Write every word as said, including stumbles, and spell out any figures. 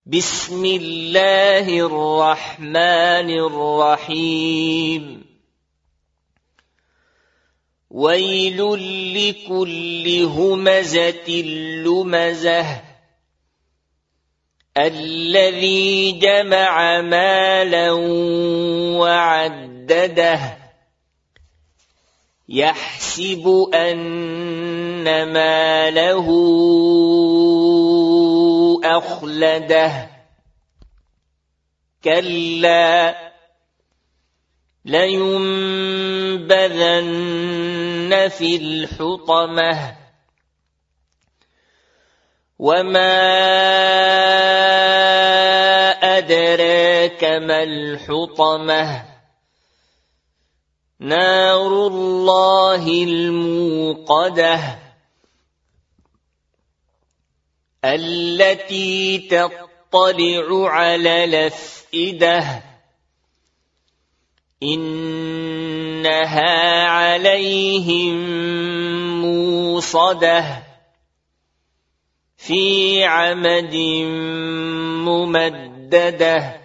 بسم الله الرحمن الرحيم ويل لكل همزة لمزة الذي جمع مالا وعدده يحسب أن ماله أخلده كلا لينبذن في الحطمة وما أدراك ما الحطمة نار الله الموقدة التي تطلع على الأفئدة إنها عليهم موصدة في عمد ممددة